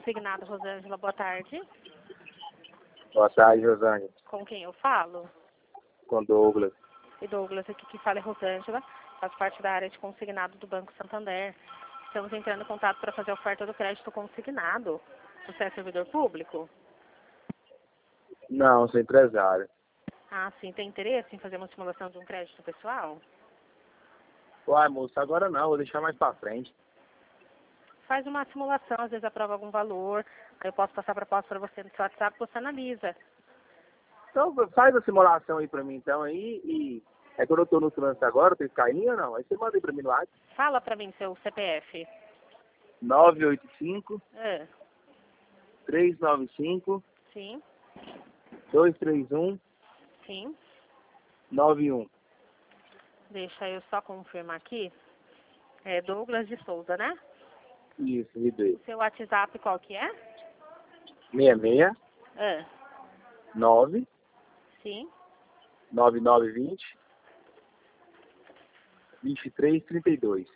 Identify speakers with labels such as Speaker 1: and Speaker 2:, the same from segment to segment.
Speaker 1: consignado, Rosângela. Boa tarde.
Speaker 2: Boa tarde, Rosângela.
Speaker 1: Com quem eu falo?
Speaker 2: Com Douglas.
Speaker 1: E Douglas, aqui que fala é Rosângela. Faz parte da área de consignado do Banco Santander. Estamos entrando em contato para fazer a oferta do crédito consignado. Você é servidor público?
Speaker 2: Não, sou empresário.
Speaker 1: Ah, sim. Tem interesse em fazer uma simulação de um crédito pessoal?
Speaker 2: Uai, moço, agora não, vou deixar mais pra frente.
Speaker 1: Faz uma simulação, às vezes aprova algum valor. Aí eu posso passar a proposta para você no seu WhatsApp, você analisa.
Speaker 2: Então faz a simulação aí pra mim então aí e... É quando eu tô no trânsito agora, tem que cair ou não? Aí você manda aí pra mim no WhatsApp.
Speaker 1: Fala para mim seu CPF.
Speaker 2: 985
Speaker 1: Ah,
Speaker 2: 395
Speaker 1: sim,
Speaker 2: 231
Speaker 1: sim.
Speaker 2: 91.
Speaker 1: Deixa eu só confirmar aqui. É Douglas de Souza, né?
Speaker 2: Isso, ID.
Speaker 1: O seu WhatsApp qual que é?
Speaker 2: 66
Speaker 1: Ah,
Speaker 2: 9
Speaker 1: sim.
Speaker 2: 9920 2332.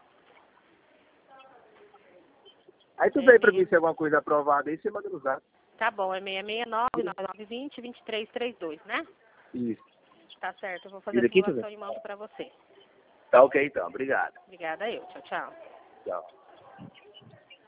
Speaker 2: Aí tu vê pra mim se é alguma coisa aprovada aí, você manda no zap.
Speaker 1: Tá bom, é 669-9920-2332, né?
Speaker 2: Isso.
Speaker 1: Tá certo, eu vou fazer
Speaker 2: E
Speaker 1: a
Speaker 2: daqui tu
Speaker 1: simulação
Speaker 2: vê.
Speaker 1: e mando pra você.
Speaker 2: Tá ok então, obrigado.
Speaker 1: Obrigada eu. Tchau, tchau.
Speaker 2: Tchau.